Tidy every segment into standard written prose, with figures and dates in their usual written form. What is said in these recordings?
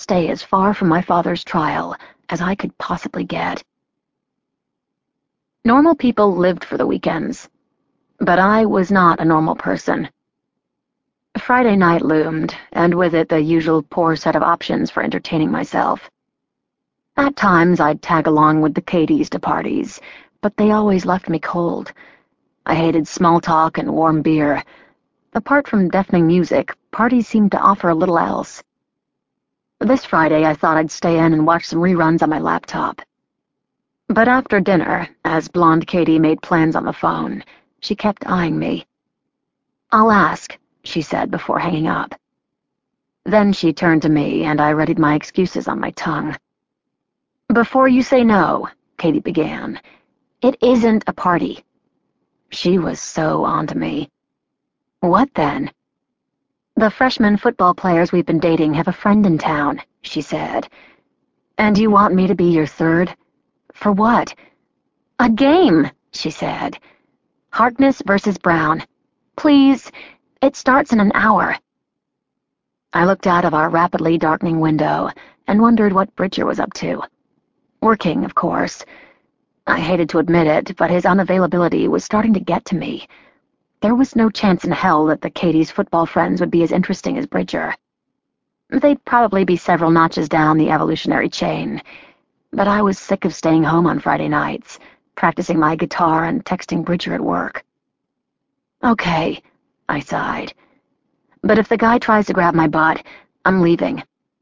stay as far from my father's trial as I could possibly get. Normal people lived for the weekends, but I was not a normal person. Friday night loomed, and with it the usual poor set of options for entertaining myself. At times I'd tag along with the Katies to parties, but they always left me cold. I hated small talk and warm beer. Apart from deafening music, parties seemed to offer little else. This Friday I thought I'd stay in and watch some reruns on my laptop. But after dinner, as blonde Katie made plans on the phone, she kept eyeing me. "I'll ask," she said before hanging up. Then she turned to me, and I readied my excuses on my tongue. "Before you say no," Katie began, "it isn't a party." She was so onto me. "What then?" "The freshman football players we've been dating have a friend in town," she said. "And you want me to be your third? For what?" "A game," she said. "Harkness versus Brown. Please, it starts in an hour." I looked out of our rapidly darkening window and wondered what Bridger was up to. Working, of course. I hated to admit it, but his unavailability was starting to get to me. There was no chance in hell that the Katies' football friends would be as interesting as Bridger. They'd probably be several notches down the evolutionary chain, but I was sick of staying home on Friday nights, practicing my guitar and texting Bridger at work. "Okay," I sighed. "But if the guy tries to grab my butt, I'm leaving."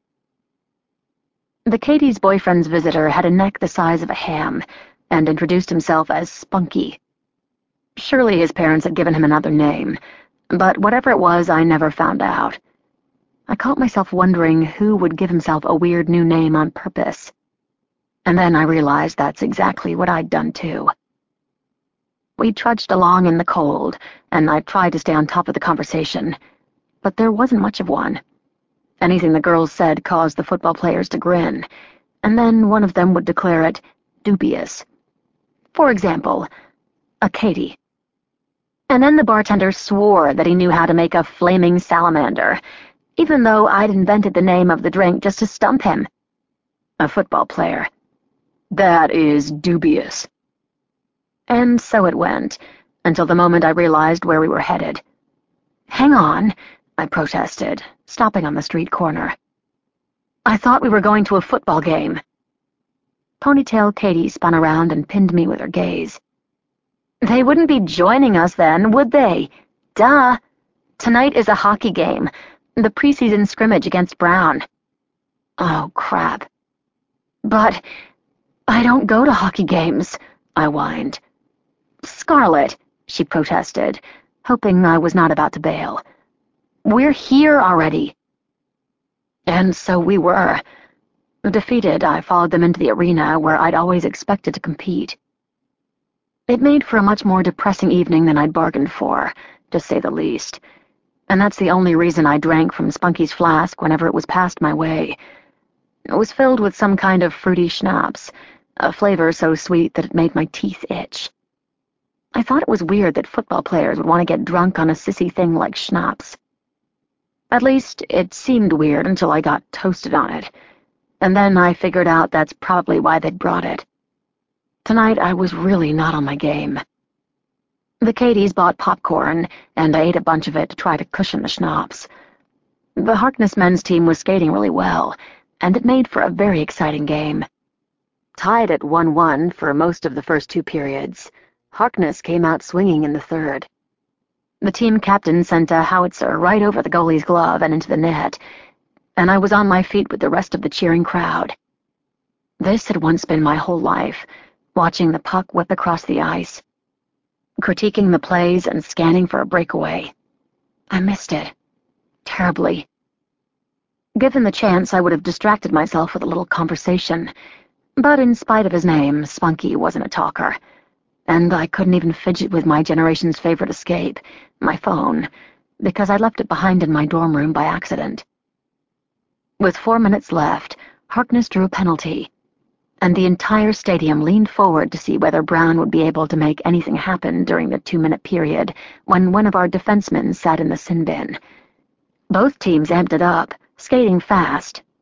The Katies' boyfriend's visitor had a neck the size of a ham and introduced himself as Spunky. Surely his parents had given him another name, but whatever it was, I never found out. I caught myself wondering who would give himself a weird new name on purpose. And then I realized that's exactly what I'd done too. We trudged along in the cold, and I tried to stay on top of the conversation, but there wasn't much of one. Anything the girls said caused the football players to grin, and then one of them would declare it dubious. For example, a Katie. And then the bartender swore that he knew how to make a flaming salamander, even though I'd invented the name of the drink just to stump him. A football player. "That is dubious." And so it went, until the moment I realized where we were headed. "Hang on," I protested, stopping on the street corner. "I thought we were going to a football game." Ponytail Katie spun around and pinned me with her gaze. "They wouldn't be joining us then, would they? Duh! Tonight is a hockey game, the preseason scrimmage against Brown." "Oh, crap." "But I don't go to hockey games," I whined. "Scarlet," she protested, hoping I was not about to bail. "We're here already." And so we were. Defeated, I followed them into the arena where I'd always expected to compete. It made for a much more depressing evening than I'd bargained for, to say the least. And that's the only reason I drank from Spunky's flask whenever it was passed my way. It was filled with some kind of fruity schnapps, a flavor so sweet that it made my teeth itch. I thought it was weird that football players would want to get drunk on a sissy thing like schnapps. At least, it seemed weird until I got toasted on it, and then I figured out that's probably why they'd brought it. Tonight I was really not on my game. The Katies bought popcorn, and I ate a bunch of it to try to cushion the schnapps. The Harkness men's team was skating really well, and it made for a very exciting game. Tied at 1-1 for most of the first two periods, Harkness came out swinging in the third. The team captain sent a howitzer right over the goalie's glove and into the net, and I was on my feet with the rest of the cheering crowd. This had once been my whole life, watching the puck whip across the ice, critiquing the plays and scanning for a breakaway. I missed it. Terribly. Given the chance, I would have distracted myself with a little conversation, but in spite of his name, Spunky wasn't a talker, and I couldn't even fidget with my generation's favorite escape, my phone, because I left it behind in my dorm room by accident. With 4 minutes left, Harkness drew a penalty, and the entire stadium leaned forward to see whether Brown would be able to make anything happen during the 2-minute period when one of our defensemen sat in the sin bin. Both teams amped it up, skating fast,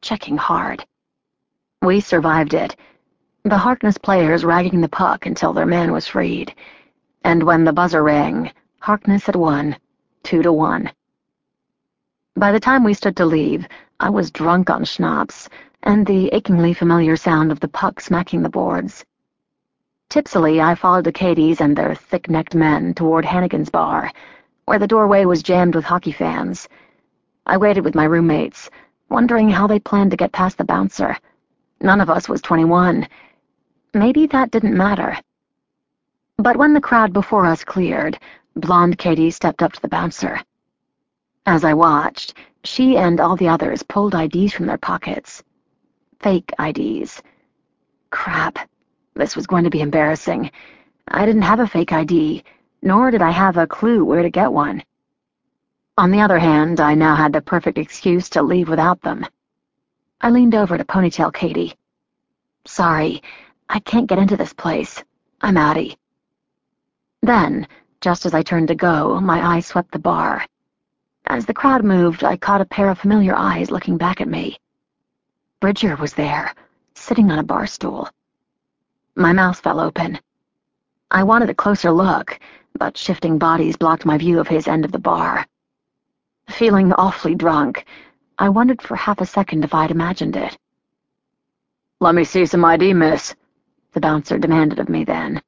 checking hard. We survived it, the Harkness players ragging the puck until their man was freed, and when the buzzer rang, Harkness had won, 2-1. By the time we stood to leave, I was drunk on schnapps, and the achingly familiar sound of the puck smacking the boards. Tipsily, I followed the Cadies and their thick-necked men toward Hannigan's bar, where the doorway was jammed with hockey fans. I waited with my roommates, wondering how they planned to get past the bouncer. None of us was 21. Maybe that didn't matter. But when the crowd before us cleared, blonde Katie stepped up to the bouncer. As I watched, she and all the others pulled IDs from their pockets. Fake IDs. Crap. This was going to be embarrassing. I didn't have a fake ID, nor did I have a clue where to get one. On the other hand, I now had the perfect excuse to leave without them. I leaned over to Ponytail Katie. Sorry, I can't get into this place. I'm outie. Then, just as I turned to go, my eye swept the bar. As the crowd moved, I caught a pair of familiar eyes looking back at me. Bridger was there, sitting on a bar stool. My mouth fell open. I wanted a closer look, but shifting bodies blocked my view of his end of the bar. Feeling awfully drunk, I wondered for half a second if I'd imagined it. "Let me see some ID, miss," the bouncer demanded of me then.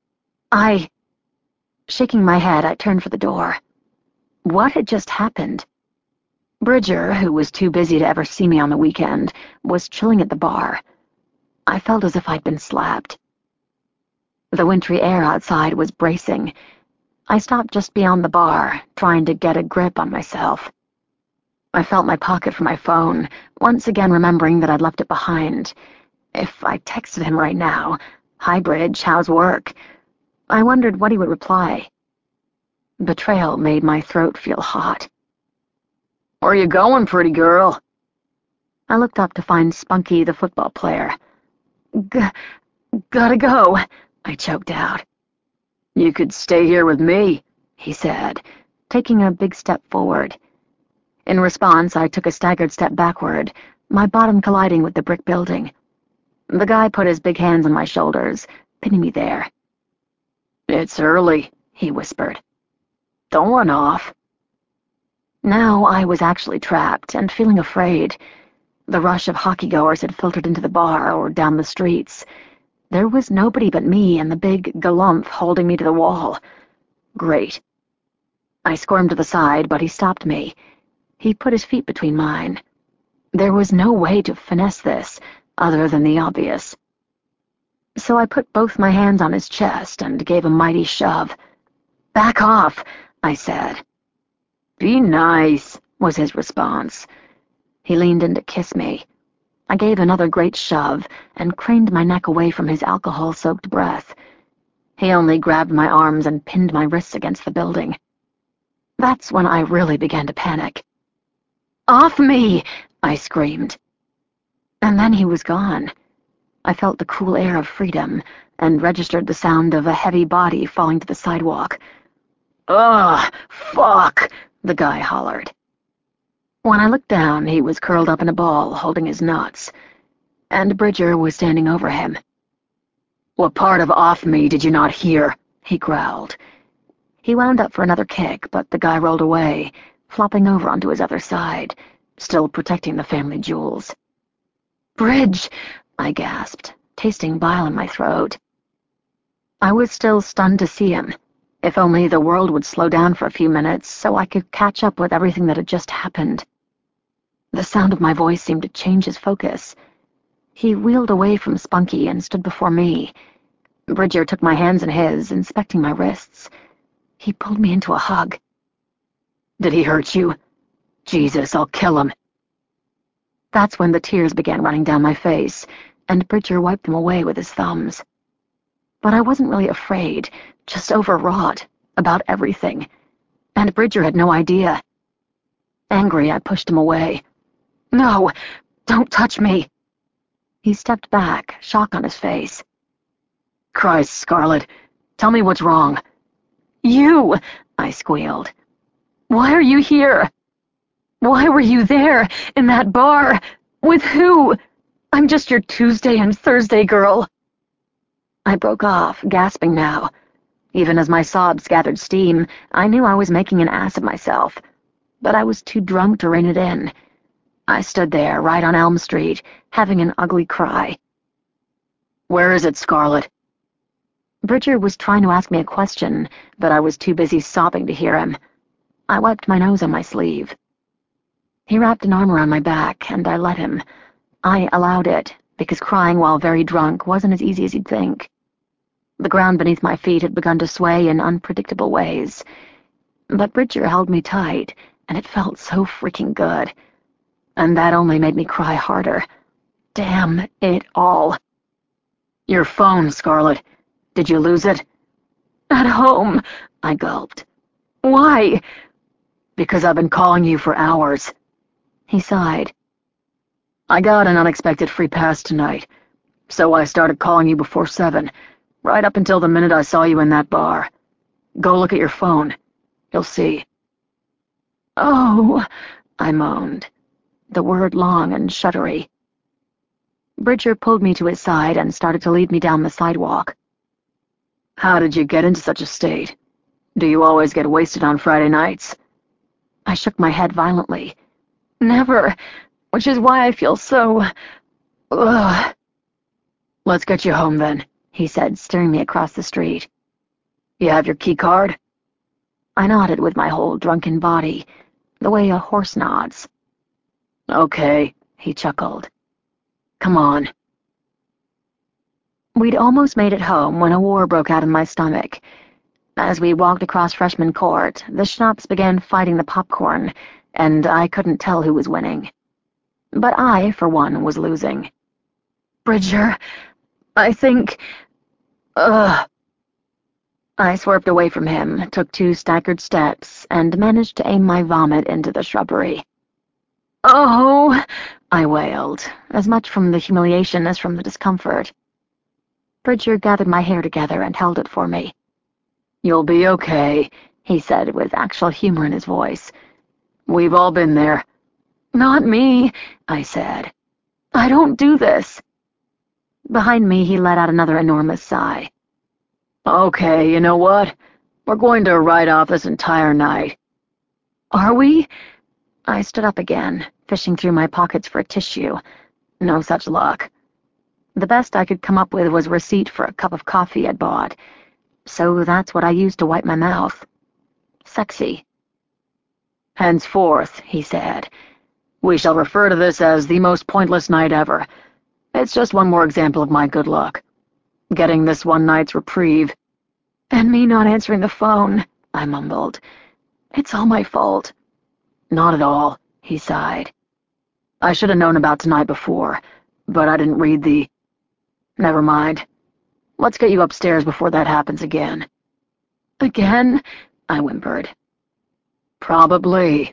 Shaking my head, I turned for the door. What had just happened? Bridger, who was too busy to ever see me on the weekend, was chilling at the bar. I felt as if I'd been slapped. The wintry air outside was bracing. I stopped just beyond the bar, trying to get a grip on myself. I felt my pocket for my phone, once again remembering that I'd left it behind. If I texted him right now, "Hi, Bridge, how's work?" I wondered what he would reply. Betrayal made my throat feel hot. "Where you going, pretty girl?" I looked up to find Spunky, the football player. Gotta go," I choked out. "You could stay here with me," he said, taking a big step forward. In response, I took a staggered step backward, my bottom colliding with the brick building. The guy put his big hands on my shoulders, pinning me there. "It's early," he whispered. "Don't run off." Now I was actually trapped and feeling afraid. The rush of hockey-goers had filtered into the bar or down the streets. There was nobody but me and the big galumph holding me to the wall. Great. I squirmed to the side, but he stopped me. He put his feet between mine. There was no way to finesse this, other than the obvious. So I put both my hands on his chest and gave a mighty shove. "Back off," I said. "Be nice," was his response. He leaned in to kiss me. I gave another great shove and craned my neck away from his alcohol-soaked breath. He only grabbed my arms and pinned my wrists against the building. That's when I really began to panic. "Off me!" I screamed. And then he was gone. I felt the cool air of freedom and registered the sound of a heavy body falling to the sidewalk. "Ugh, fuck!" the guy hollered. When I looked down, he was curled up in a ball, holding his nuts, and Bridger was standing over him. "What part of off me did you not hear?" he growled. He wound up for another kick, but the guy rolled away, flopping over onto his other side, still protecting the family jewels. "Bridge!" I gasped, tasting bile in my throat. I was still stunned to see him. If only the world would slow down for a few minutes so I could catch up with everything that had just happened. The sound of my voice seemed to change his focus. He wheeled away from Spunky and stood before me. Bridger took my hands in his, inspecting my wrists. He pulled me into a hug. "Did he hurt you? Jesus, I'll kill him." That's when the tears began running down my face, and Bridger wiped them away with his thumbs. But I wasn't really afraid, just overwrought about everything. And Bridger had no idea. Angry, I pushed him away. "No, don't touch me." He stepped back, shock on his face. "Christ, Scarlet, tell me what's wrong." "You!" I squealed. "Why are you here? Why were you there, in that bar? With who? I'm just your Tuesday and Thursday girl." I broke off, gasping now. Even as my sobs gathered steam, I knew I was making an ass of myself, but I was too drunk to rein it in. I stood there, right on Elm Street, having an ugly cry. "Where is it, Scarlett?" Bridger was trying to ask me a question, but I was too busy sobbing to hear him. I wiped my nose on my sleeve. He wrapped an arm around my back, and I let him. I allowed it, because crying while very drunk wasn't as easy as you'd think. The ground beneath my feet had begun to sway in unpredictable ways. But Bridger held me tight, and it felt so freaking good. And that only made me cry harder. Damn it all. "Your phone, Scarlett. Did you lose it?" "At home," I gulped. "Why?" "Because I've been calling you for hours." He sighed. "I got an unexpected free pass tonight, so I started calling you before 7, right up until the minute I saw you in that bar. Go look at your phone. You'll see." "Oh," I moaned, the word long and shuddery. Bridger pulled me to his side and started to lead me down the sidewalk. "How did you get into such a state? Do you always get wasted on Friday nights?" I shook my head violently. "Never, which is why I feel so... ugh." "Let's get you home, then," he said, steering me across the street. "You have your key card?" I nodded with my whole drunken body, the way a horse nods. "Okay," he chuckled. "Come on." We'd almost made it home when a war broke out in my stomach. As we walked across Freshman Court, the schnapps began fighting the popcorn, and I couldn't tell who was winning. But I, for one, was losing. "Bridger, I think... ugh." I swerved away from him, took 2 staggered steps, and managed to aim my vomit into the shrubbery. "Oh," I wailed, as much from the humiliation as from the discomfort. Bridger gathered my hair together and held it for me. "You'll be okay," he said with actual humor in his voice. "We've all been there." "Not me," I said. "I don't do this." Behind me, he let out another enormous sigh. "Okay, you know what? We're going to write off this entire night." "Are we?" I stood up again, fishing through my pockets for a tissue. No such luck. The best I could come up with was a receipt for a cup of coffee I'd bought, so that's what I used to wipe my mouth. Sexy. "Henceforth," he said, "we shall refer to this as the most pointless night ever. It's just one more example of my good luck. Getting this one night's reprieve." "And me not answering the phone," I mumbled. "It's all my fault." "Not at all," he sighed. "I should have known about tonight before, but I didn't read the... Never mind. Let's get you upstairs before that happens again." "Again?" I whimpered. "Probably."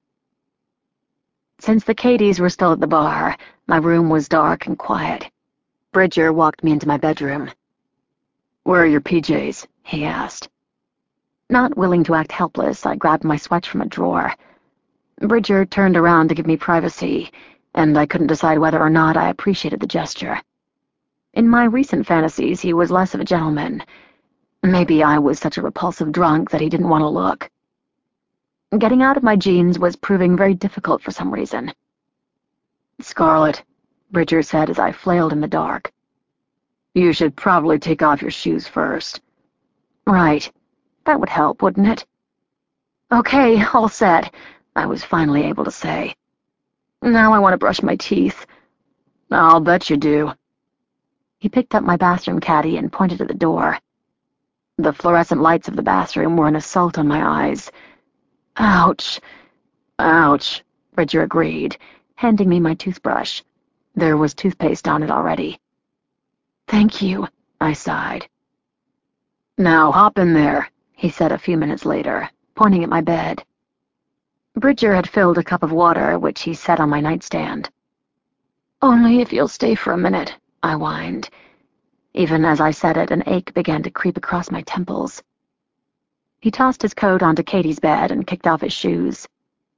Since the Katies were still at the bar, my room was dark and quiet. Bridger walked me into my bedroom. "Where are your PJs?" he asked. Not willing to act helpless, I grabbed my sweats from a drawer. Bridger turned around to give me privacy, and I couldn't decide whether or not I appreciated the gesture. In my recent fantasies, he was less of a gentleman. Maybe I was such a repulsive drunk that he didn't want to look. Getting out of my jeans was proving very difficult for some reason. "Scarlett," Bridger said as I flailed in the dark, "you should probably take off your shoes first." "Right. That would help, wouldn't it?" "Okay, all set," I was finally able to say. "Now I want to brush my teeth." "I'll bet you do." He picked up my bathroom caddy and pointed at the door. The fluorescent lights of the bathroom were an assault on my eyes. "Ouch." "Ouch," Bridger agreed, handing me my toothbrush. There was toothpaste on it already. "Thank you," I sighed. "Now hop in there," he said a few minutes later, pointing at my bed. Bridger had filled a cup of water, which he set on my nightstand. "Only if you'll stay for a minute," I whined. Even as I said it, an ache began to creep across my temples. He tossed his coat onto Katie's bed and kicked off his shoes.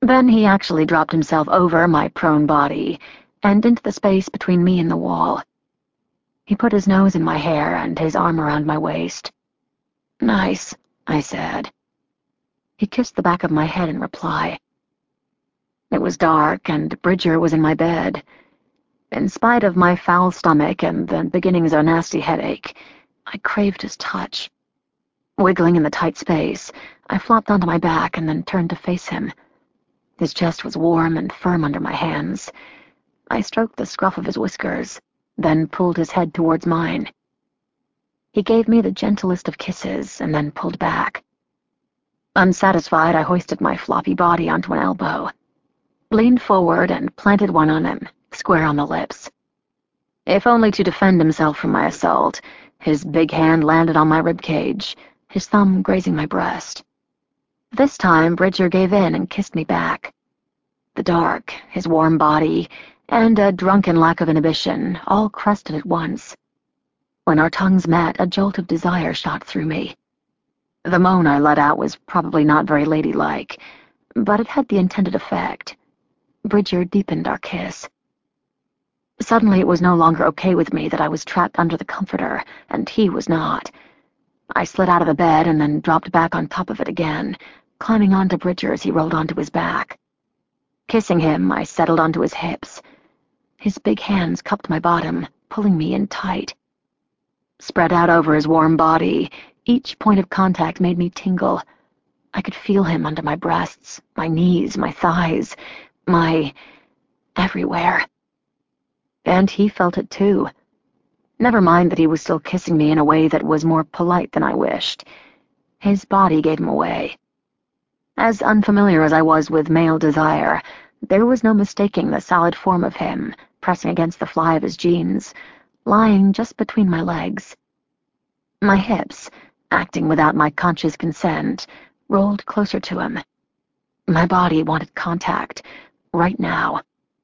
Then he actually dropped himself over my prone body and into the space between me and the wall. He put his nose in my hair and his arm around my waist. "Nice," I said. He kissed the back of my head in reply. It was dark, and Bridger was in my bed. In spite of my foul stomach and the beginnings of a nasty headache, I craved his touch. Wiggling in the tight space, I flopped onto my back and then turned to face him. His chest was warm and firm under my hands. I stroked the scruff of his whiskers, then pulled his head towards mine. He gave me the gentlest of kisses and then pulled back. Unsatisfied, I hoisted my floppy body onto an elbow, leaned forward and planted one on him, square on the lips. If only to defend himself from my assault, his big hand landed on my ribcage, his thumb grazing my breast. This time, Bridger gave in and kissed me back. The dark, his warm body, and a drunken lack of inhibition all crested at once. When our tongues met, a jolt of desire shot through me. The moan I let out was probably not very ladylike, but it had the intended effect. Bridger deepened our kiss. Suddenly it was no longer okay with me that I was trapped under the comforter, and he was not. I slid out of the bed and then dropped back on top of it again, climbing onto Bridger as he rolled onto his back. Kissing him, I settled onto his hips. His big hands cupped my bottom, pulling me in tight. Spread out over his warm body, each point of contact made me tingle. I could feel him under my breasts, my knees, my thighs, everywhere. And he felt it too. Never mind that he was still kissing me in a way that was more polite than I wished. His body gave him away. As unfamiliar as I was with male desire, there was no mistaking the solid form of him, pressing against the fly of his jeans, lying just between my legs. My hips, acting without my conscious consent, rolled closer to him. My body wanted contact, right now.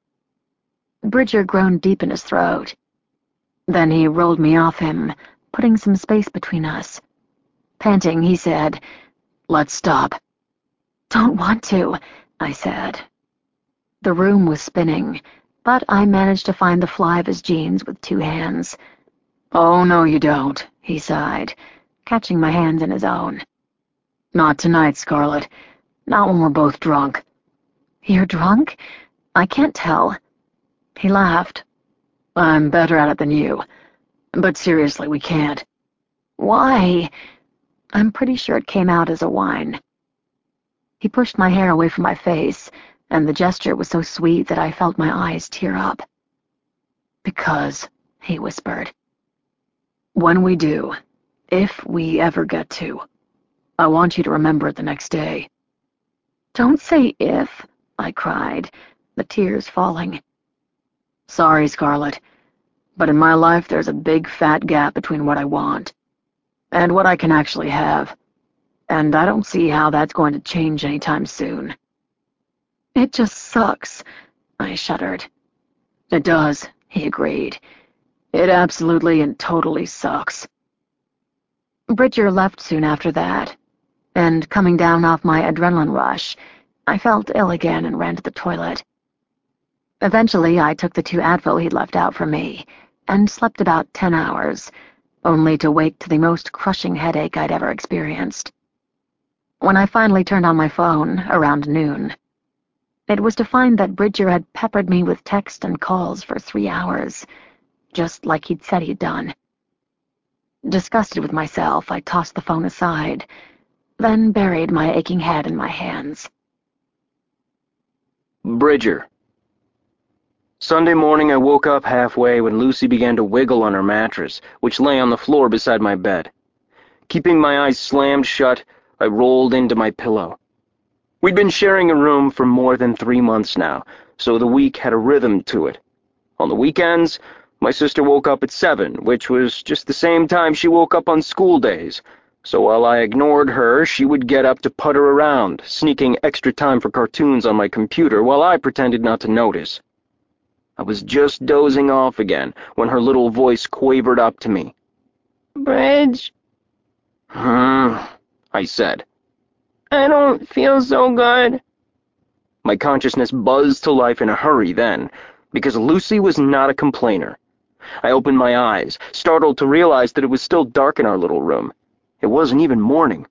Bridger groaned deep in his throat. Then he rolled me off him, putting some space between us. Panting, he said, "Let's stop." "Don't want to," I said. The room was spinning, but I managed to find the fly of his jeans with 2 hands. "Oh, no, you don't," he sighed, catching my hands in his own. "Not tonight, Scarlet. Not when we're both drunk." "You're drunk? I can't tell." He laughed. "I'm better at it than you. But seriously, we can't." "Why?" I'm pretty sure it came out as a whine. He pushed my hair away from my face, and the gesture was so sweet that I felt my eyes tear up. "Because," he whispered, "when we do, if we ever get to, I want you to remember it the next day." "Don't say if," I cried, the tears falling. "Sorry, Scarlet, but in my life there's a big fat gap between what I want and what I can actually have, and I don't see how that's going to change anytime soon." "It just sucks," I shuddered. "It does," he agreed. "It absolutely and totally sucks." Bridger left soon after that, and coming down off my adrenaline rush, I felt ill again and ran to the toilet. Eventually, I took the 2 Advil he'd left out for me, and slept about 10 hours, only to wake to the most crushing headache I'd ever experienced. When I finally turned on my phone, around noon, it was to find that Bridger had peppered me with text and calls for 3 hours, just like he'd said he'd done. Disgusted with myself, I tossed the phone aside, then buried my aching head in my hands. Bridger. Sunday morning I woke up halfway when Lucy began to wiggle on her mattress, which lay on the floor beside my bed. Keeping my eyes slammed shut, I rolled into my pillow. We'd been sharing a room for more than 3 months now, so the week had a rhythm to it. On the weekends, my sister woke up at 7, which was just the same time she woke up on school days, so while I ignored her, she would get up to putter around, sneaking extra time for cartoons on my computer while I pretended not to notice. I was just dozing off again when her little voice quavered up to me. "Bridge, I said. I don't feel so good." My consciousness buzzed to life in a hurry then, because Lucy was not a complainer. I opened my eyes, startled to realize that it was still dark in our little room. It wasn't even morning.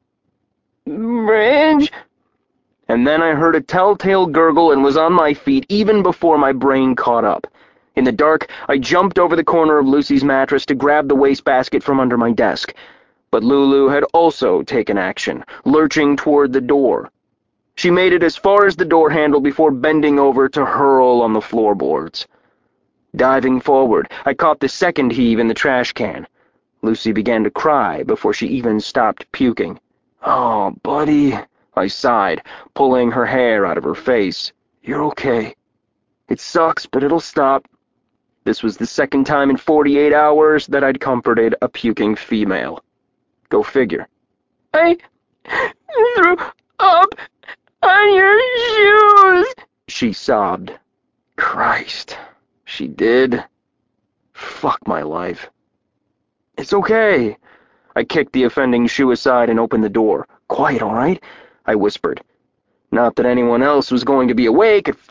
Bridge? And then I heard a telltale gurgle and was on my feet even before my brain caught up. In the dark, I jumped over the corner of Lucy's mattress to grab the wastebasket from under my desk. But Lulu had also taken action, lurching toward the door. She made it as far as the door handle before bending over to hurl on the floorboards. Diving forward, I caught the second heave in the trash can. Lucy began to cry before she even stopped puking. "Oh, buddy," I sighed, pulling her hair out of her face. "You're okay. It sucks, but it'll stop." This was the second time in 48 hours that I'd comforted a puking female. Go figure. I threw up on your shoes, she sobbed. Christ, she did. Fuck my life. It's okay. I kicked the offending shoe aside and opened the door. Quiet, all right? I whispered. Not that anyone else was going to be awake at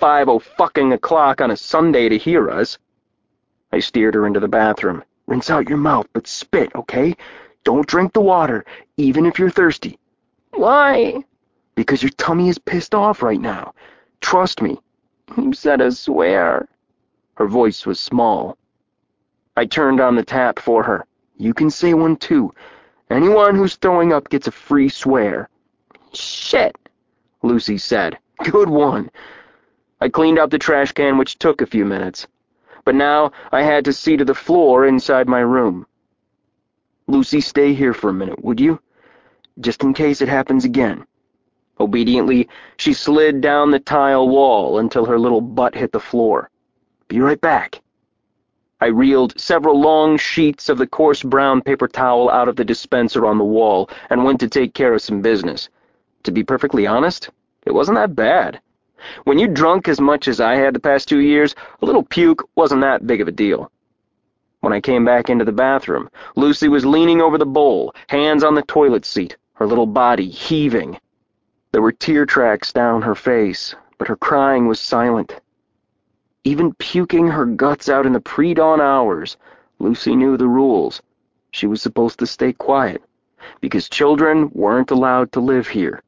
5:00 on a Sunday to hear us. I steered her into the bathroom. Rinse out your mouth, but spit, okay? Don't drink the water, even if you're thirsty. Why? Because your tummy is pissed off right now. Trust me. You said a swear. Her voice was small. I turned on the tap for her. You can say one too. Anyone who's throwing up gets a free swear. Shit, Lucy said. Good one. I cleaned out the trash can, which took a few minutes. But now I had to see to the floor inside my room. Lucy, stay here for a minute, would you? Just in case it happens again. Obediently, she slid down the tile wall until her little butt hit the floor. Be right back. I reeled several long sheets of the coarse brown paper towel out of the dispenser on the wall and went to take care of some business. To be perfectly honest, it wasn't that bad. When you drunk as much as I had the past 2 years, a little puke wasn't that big of a deal. When I came back into the bathroom, Lucy was leaning over the bowl, hands on the toilet seat, her little body heaving. There were tear tracks down her face, but her crying was silent. Even puking her guts out in the pre-dawn hours, Lucy knew the rules. She was supposed to stay quiet, because children weren't allowed to live here.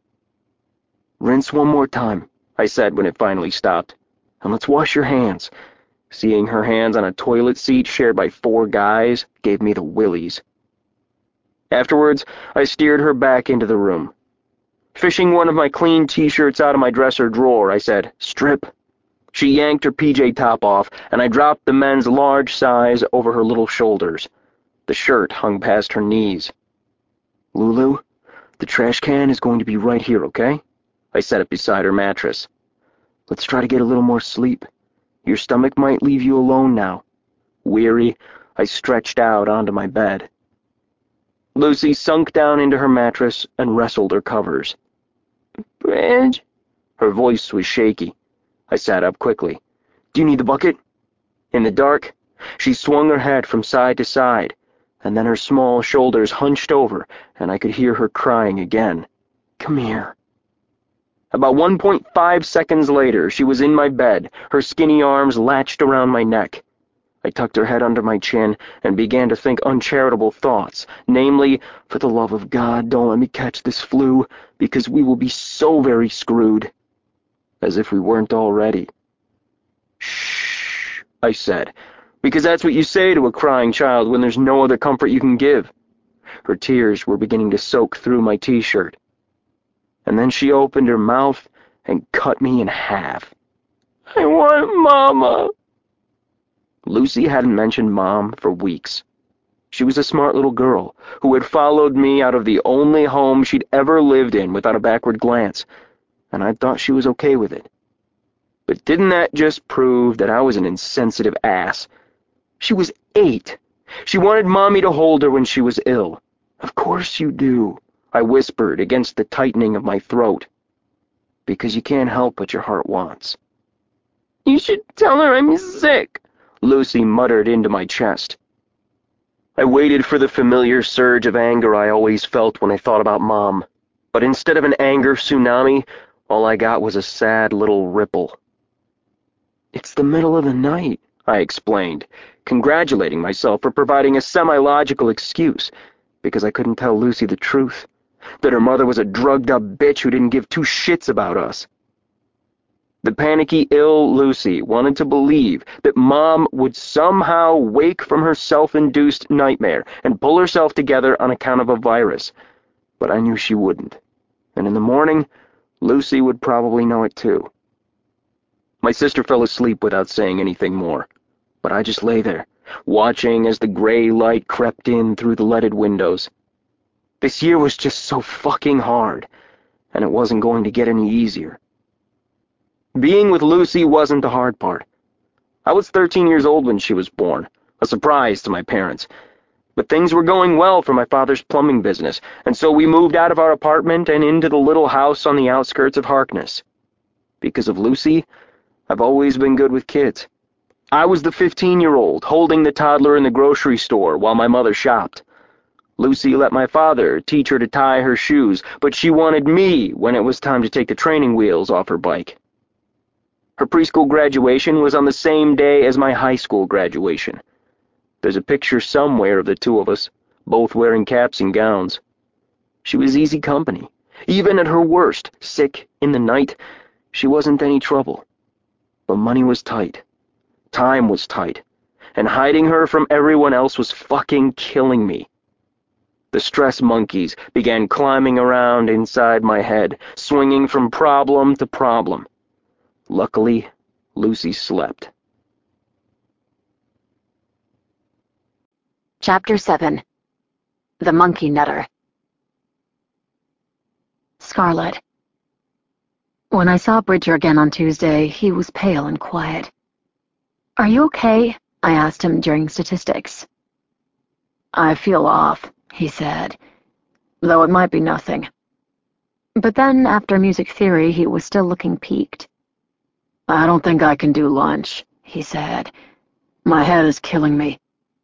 Rinse one more time, I said when it finally stopped, and let's wash your hands. Seeing her hands on a toilet seat shared by 4 guys gave me the willies. Afterwards, I steered her back into the room. Fishing one of my clean t-shirts out of my dresser drawer, I said, strip. She yanked her PJ top off, and I dropped the men's large size over her little shoulders. The shirt hung past her knees. Lulu, the trash can is going to be right here, okay? I set it beside her mattress. Let's try to get a little more sleep. Your stomach might leave you alone now. Weary, I stretched out onto my bed. Lucy sunk down into her mattress and wrestled her covers. Bridge? Her voice was shaky. I sat up quickly. Do you need the bucket? In the dark, she swung her head from side to side, and then her small shoulders hunched over, and I could hear her crying again. Come here. About 1.5 seconds later, she was in my bed, her skinny arms latched around my neck. I tucked her head under my chin and began to think uncharitable thoughts, namely, for the love of God, don't let me catch this flu, because we will be so very screwed. As if we weren't already. Shh, I said, because that's what you say to a crying child when there's no other comfort you can give. Her tears were beginning to soak through my t-shirt. And then she opened her mouth and cut me in half. I want Mama. Lucy hadn't mentioned Mom for weeks. She was a smart little girl who had followed me out of the only home she'd ever lived in without a backward glance, and I thought she was okay with it. But didn't that just prove that I was an insensitive ass? She was 8. She wanted Mommy to hold her when she was ill. Of course you do, I whispered against the tightening of my throat. Because you can't help what your heart wants. You should tell her I'm sick, Lucy muttered into my chest. I waited for the familiar surge of anger I always felt when I thought about Mom. But instead of an anger tsunami, All I got was a sad little ripple. "It's the middle of the night," I explained, congratulating myself for providing a semi-logical excuse, because I couldn't tell Lucy the truth, that her mother was a drugged-up bitch who didn't give two shits about us. The panicky, ill Lucy wanted to believe that Mom would somehow wake from her self-induced nightmare and pull herself together on account of a virus, but I knew she wouldn't, and in the morning, Lucy would probably know it too. My sister fell asleep without saying anything more, but I just lay there, watching as the gray light crept in through the leaded windows. This year was just so fucking hard, and it wasn't going to get any easier. Being with Lucy wasn't the hard part. I was 13 years old when she was born, a surprise to my parents. But things were going well for my father's plumbing business, and so we moved out of our apartment and into the little house on the outskirts of Harkness. Because of Lucy, I've always been good with kids. I was the 15-year-old holding the toddler in the grocery store while my mother shopped. Lucy let my father teach her to tie her shoes, but she wanted me when it was time to take the training wheels off her bike. Her preschool graduation was on the same day as my high school graduation. There's a picture somewhere of the two of us, both wearing caps and gowns. She was easy company. Even at her worst, sick in the night, she wasn't any trouble. But money was tight. Time was tight. And hiding her from everyone else was fucking killing me. The stress monkeys began climbing around inside my head, swinging from problem to problem. Luckily, Lucy slept. Chapter 7. The Monkey Nutter. Scarlet. When I saw Bridger again on Tuesday, he was pale and quiet. "Are you okay?" I asked him during statistics. "I feel off," he said, "though it might be nothing." But then, after music theory, he was still looking peaked. "I don't think I can do lunch," he said. "My head is killing me."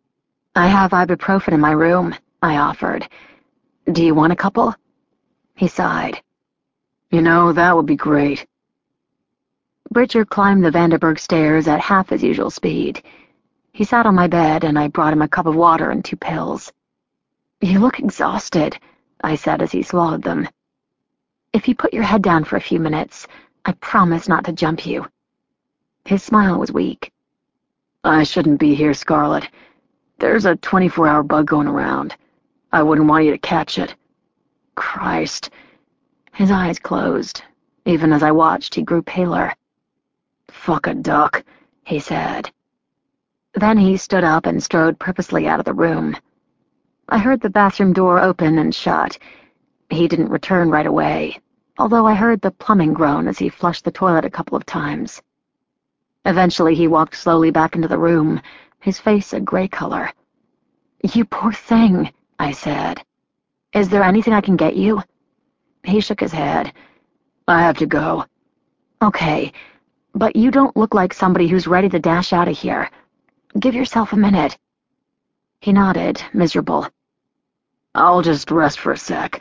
"I have ibuprofen in my room," I offered. "Do you want a couple?" He sighed. "You know, that would be great." Bridger climbed the Vanderburg stairs at half his usual speed. He sat on my bed, and I brought him a cup of water and 2 pills. "You look exhausted," I said as he swallowed them. "If you put your head down for a few minutes, I promise not to jump you." His smile was weak. "I shouldn't be here, Scarlet. There's a 24-hour bug going around. I wouldn't want you to catch it." Christ. His eyes closed. Even as I watched, he grew paler. "Fuck a duck," he said. Then he stood up and strode purposely out of the room. I heard the bathroom door open and shut. He didn't return right away, although I heard the plumbing groan as he flushed the toilet a couple of times. Eventually he walked slowly back into the room, his face a gray color. "You poor thing," I said. "Is there anything I can get you?" He shook his head. "I have to go." "Okay, but you don't look like somebody who's ready to dash out of here. Give yourself a minute." He nodded, miserable. "I'll just rest for a sec."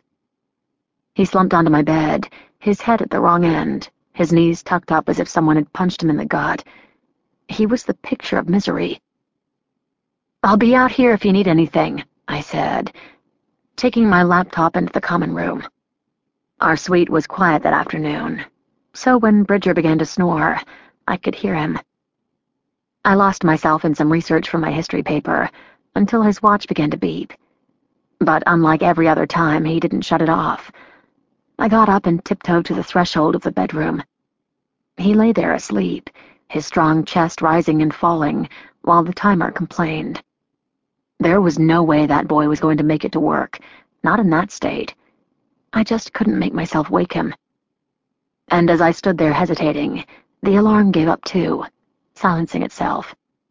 He slumped onto my bed, his head at the wrong end, his knees tucked up as if someone had punched him in the gut. He was the picture of misery. "I'll be out here if you need anything," I said, taking my laptop into the common room. Our suite was quiet that afternoon, so when Bridger began to snore, I could hear him. I lost myself in some research for my history paper until his watch began to beep. But unlike every other time, he didn't shut it off. I got up and tiptoed to the threshold of the bedroom. He lay there asleep, his strong chest rising and falling, while the timer complained. There was no way that boy was going to make it to work, not in that state. I just couldn't make myself wake him. And as I stood there hesitating, the alarm gave up too, silencing itself.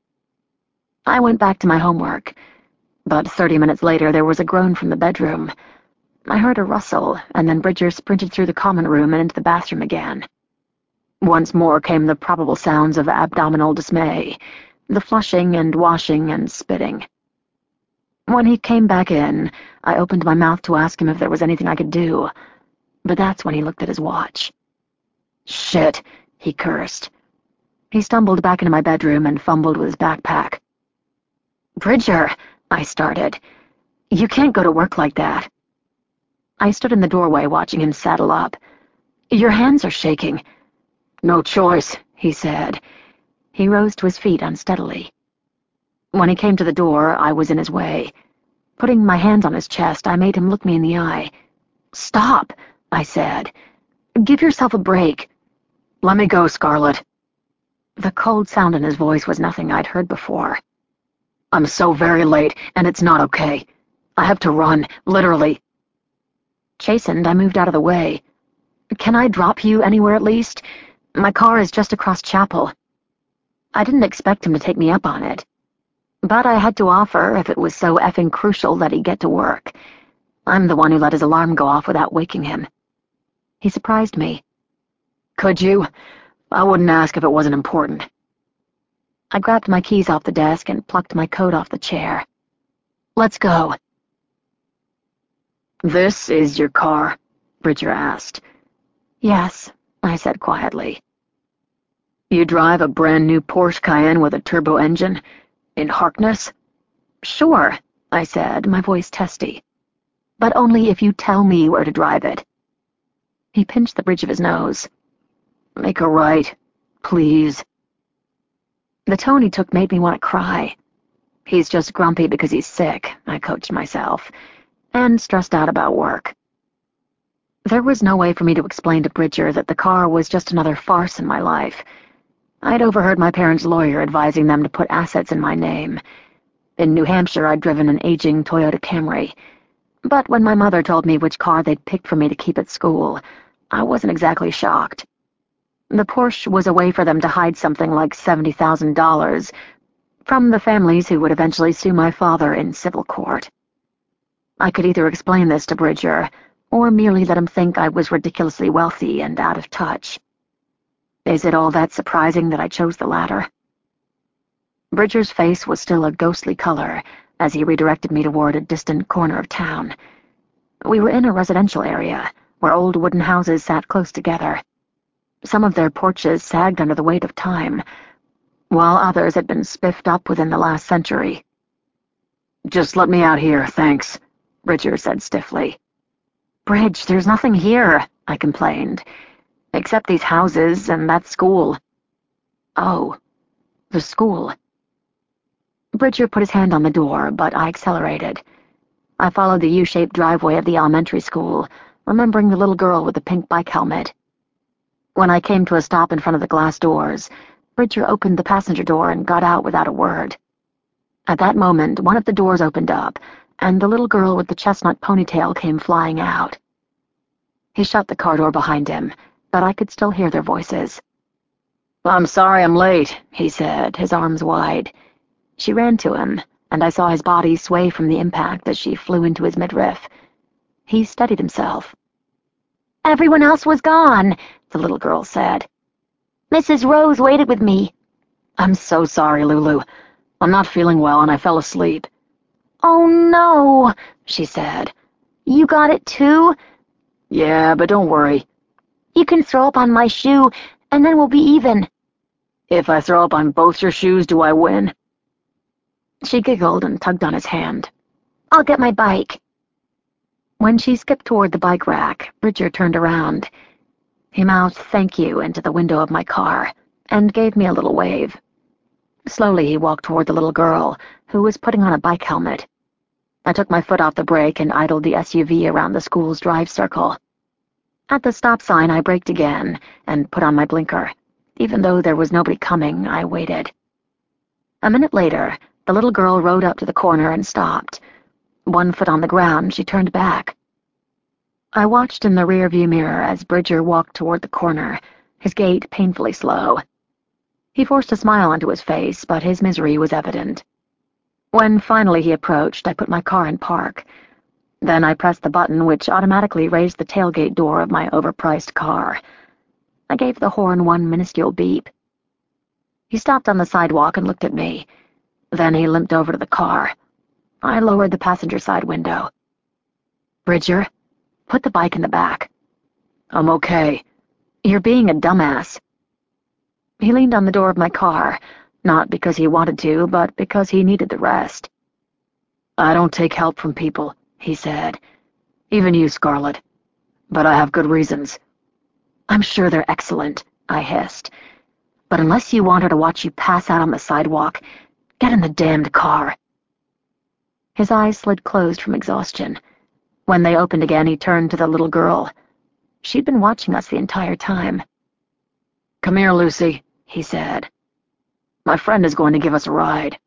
I went back to my homework, but 30 minutes later there was a groan from the bedroom. I heard a rustle, and then Bridger sprinted through the common room and into the bathroom again. Once more came the probable sounds of abdominal dismay, the flushing and washing and spitting. When he came back in, I opened my mouth to ask him if there was anything I could do, but that's when he looked at his watch. Shit, he cursed. He stumbled back into my bedroom and fumbled with his backpack. Bridger, I started. You can't go to work like that. I stood in the doorway watching him saddle up. Your hands are shaking. No choice, he said. He rose to his feet unsteadily. When he came to the door, I was in his way. Putting my hands on his chest, I made him look me in the eye. Stop, I said. Give yourself a break. Let me go, Scarlett. The cold sound in his voice was nothing I'd heard before. I'm so very late, and it's not okay. I have to run, literally. Chastened, I moved out of the way. Can I drop you anywhere at least? My car is just across Chapel. I didn't expect him to take me up on it. But I had to offer if it was so effing crucial that he get to work. I'm the one who let his alarm go off without waking him. He surprised me. Could you? I wouldn't ask if it wasn't important. I grabbed my keys off the desk and plucked my coat off the chair. Let's go. This is your car? Bridger asked. Yes, I said quietly. You drive a brand new Porsche Cayenne with a turbo engine? In Harkness? Sure, I said, my voice testy. But only if you tell me where to drive it. He pinched the bridge of his nose. Make a right, please. The tone he took made me want to cry. He's just grumpy because he's sick, I coached myself, and stressed out about work. There was no way for me to explain to Bridger that the car was just another farce in my life. I'd overheard my parents' lawyer advising them to put assets in my name. In New Hampshire, I'd driven an aging Toyota Camry. But when my mother told me which car they'd picked for me to keep at school, I wasn't exactly shocked. The Porsche was a way for them to hide something like $70,000 from the families who would eventually sue my father in civil court. I could either explain this to Bridger, or merely let him think I was ridiculously wealthy and out of touch. Is it all that surprising that I chose the latter? Bridger's face was still a ghostly color as he redirected me toward a distant corner of town. We were in a residential area, where old wooden houses sat close together. Some of their porches sagged under the weight of time, while others had been spiffed up within the last century. Just let me out here, thanks, Bridger said stiffly. Bridge, there's nothing here, I complained, except these houses and that school. Oh, the school. Bridger put his hand on the door, but I accelerated. I followed the U-shaped driveway of the elementary school, remembering the little girl with the pink bike helmet. When I came to a stop in front of the glass doors, Bridger opened the passenger door and got out without a word. At that moment, one of the doors opened up, and the little girl with the chestnut ponytail came flying out. He shut the car door behind him, but I could still hear their voices. I'm sorry I'm late, he said, his arms wide. She ran to him, and I saw his body sway from the impact as she flew into his midriff. He steadied himself. Everyone else was gone, the little girl said. Mrs. Rose waited with me. I'm so sorry, Lulu. I'm not feeling well and I fell asleep. Oh no, she said. You got it too? Yeah, but don't worry. You can throw up on my shoe, and then we'll be even. If I throw up on both your shoes, do I win? She giggled and tugged on his hand. I'll get my bike. When she skipped toward the bike rack, Bridger turned around. He mouthed thank you into the window of my car, and gave me a little wave. Slowly he walked toward the little girl, who was putting on a bike helmet. I took my foot off the brake and idled the SUV around the school's drive circle. At the stop sign, I braked again and put on my blinker. Even though there was nobody coming, I waited. A minute later, the little girl rode up to the corner and stopped. One foot on the ground, she turned back. I watched in the rearview mirror as Bridger walked toward the corner, his gait painfully slow. He forced a smile onto his face, but his misery was evident. When finally he approached, I put my car in park. Then I pressed the button which automatically raised the tailgate door of my overpriced car. I gave the horn one minuscule beep. He stopped on the sidewalk and looked at me. Then he limped over to the car. I lowered the passenger side window. Bridger, put the bike in the back. I'm okay. You're being a dumbass. He leaned on the door of my car, not because he wanted to, but because he needed the rest. I don't take help from people, he said. Even you, Scarlet. But I have good reasons. I'm sure they're excellent, I hissed. But unless you want her to watch you pass out on the sidewalk, get in the damned car. His eyes slid closed from exhaustion. When they opened again, he turned to the little girl. She'd been watching us the entire time. Come here, Lucy, he said. My friend is going to give us a ride.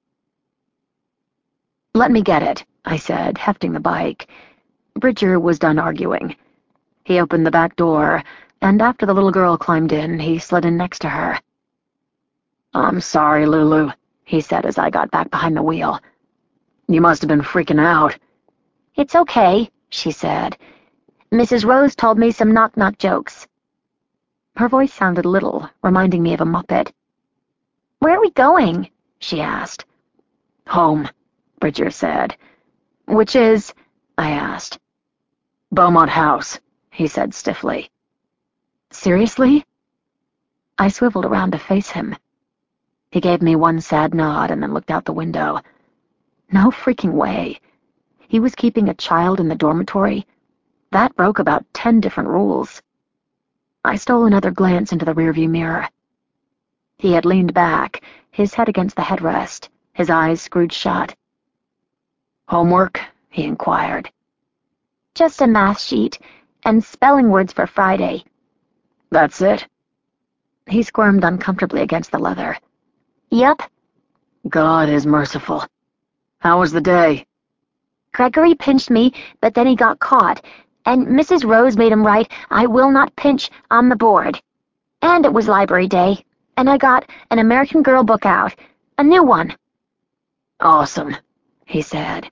Let me get it, I said, hefting the bike. Bridger was done arguing. He opened the back door, and after the little girl climbed in, he slid in next to her. I'm sorry, Lulu, he said as I got back behind the wheel. You must have been freaking out. It's okay, she said. Mrs. Rose told me some knock-knock jokes. Her voice sounded little, reminding me of a Muppet. Where are we going? She asked. Home, Bridger said. Which is? I asked. Beaumont House, he said stiffly. Seriously? I swiveled around to face him. He gave me one sad nod and then looked out the window. No freaking way. He was keeping a child in the dormitory. That broke about 10 different rules. I stole another glance into the rearview mirror. He had leaned back, his head against the headrest, his eyes screwed shut. Homework? He inquired. Just a math sheet, and spelling words for Friday. That's it? He squirmed uncomfortably against the leather. Yep. God is merciful. How was the day? Gregory pinched me, but then he got caught, and Mrs. Rose made him write, I will not pinch, on the board. And it was library day, and I got an American Girl book out, a new one. Awesome, he said.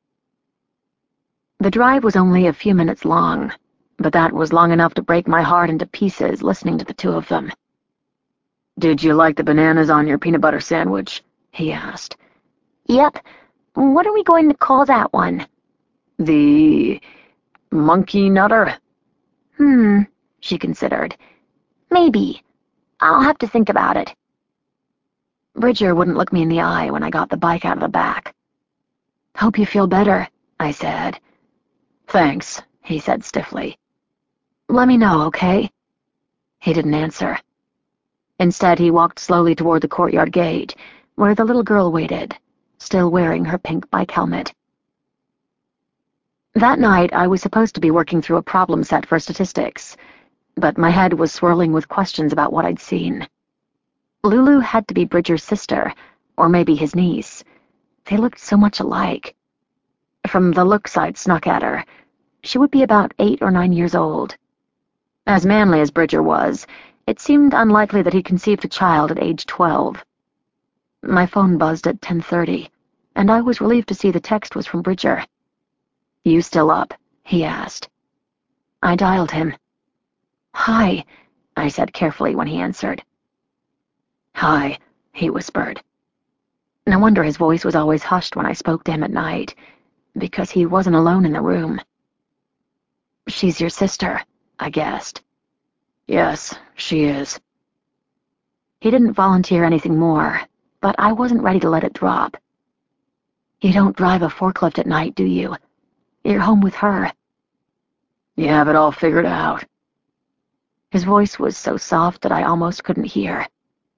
The drive was only a few minutes long, but that was long enough to break my heart into pieces listening to the two of them. Did you like the bananas on your peanut butter sandwich? He asked. Yep. What are we going to call that one? The monkey nutter? She considered. Maybe. I'll have to think about it. Bridger wouldn't look me in the eye when I got the bike out of the back. Hope you feel better, I said. Thanks, he said stiffly. Let me know, okay? He didn't answer. Instead, he walked slowly toward the courtyard gate, where the little girl waited, still wearing her pink bike helmet. That night, I was supposed to be working through a problem set for statistics, but my head was swirling with questions about what I'd seen. Lulu had to be Bridger's sister, or maybe his niece. They looked so much alike. From the looks I'd snuck at her, she would be about 8 or 9 years old. As manly as Bridger was, it seemed unlikely that he conceived a child at age 12. My phone buzzed at 10:30, and I was relieved to see the text was from Bridger. You still up? He asked. I dialed him. Hi, I said carefully when he answered. Hi, he whispered. No wonder his voice was always hushed when I spoke to him at night, because he wasn't alone in the room. She's your sister, I guessed. Yes, she is. He didn't volunteer anything more, but I wasn't ready to let it drop. You don't drive a forklift at night, do you? You're home with her. You have it all figured out. His voice was so soft that I almost couldn't hear.